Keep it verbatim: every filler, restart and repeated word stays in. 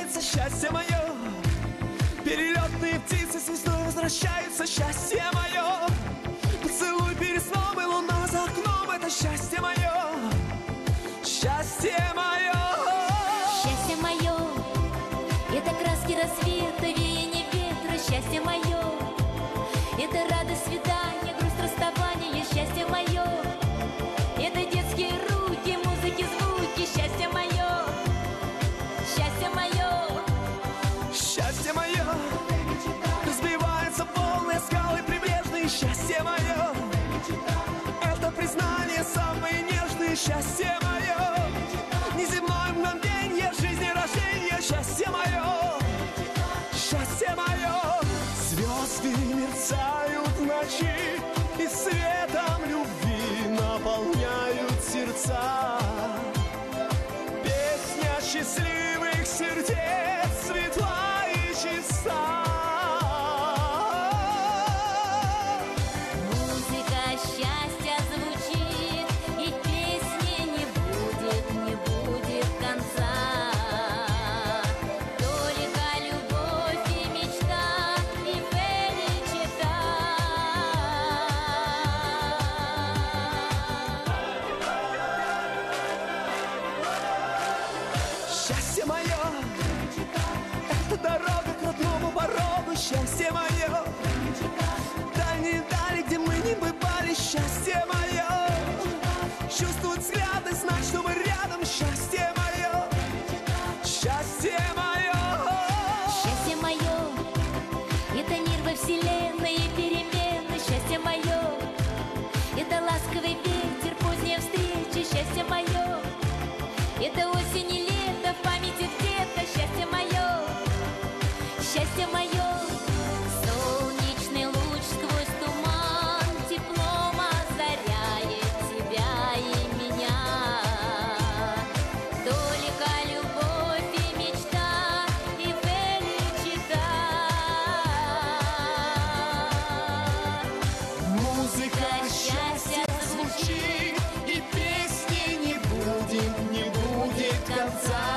возвращается счастье мое. Перелетные птицы с весной возвращаются, счастье мое. Поцелуй перед сном и луна за окном, это счастье мое. Счастье мое. Счастье мое, это краски рассвета, веяние ветра. Счастье мое, это радость свидания, грусть расставания. Счастье мое, это детские руки, музыки, звуки. Счастье мое, счастье мое. Счастье мое, разбиваются волны, скалы прибрежные. Счастье мое, это признание самое нежное. Счастье мое, неземное мгновенье жизни рождения. Счастье мое, счастье мое. Звезды мерцают в ночи и светом любви наполняют сердца. Песня счастливых сердец светла и чиста. Музыка счастья звучит, и песни не будет, не будет конца. Только любовь и мечта, и величита. Счастье мое, это дорога к родному порогу. Счастье мое, дальние дали, где мы не бывали. Счастье мое, чувствуют взгляды, знать, что мы рядом. Счастье мое, счастье мое. Счастье мое, это мир во вселенной и перемены. Счастье мое, это ласковый ветер, поздняя встреча. Счастье мое, это осень и лето, в памяти где-то. Счастье мое, счастье мое. Солнечный луч сквозь туман теплом озаряет тебя и меня. Только любовь и мечта, и величита. Музыка счастья звучит, и песни не будет, не будет конца.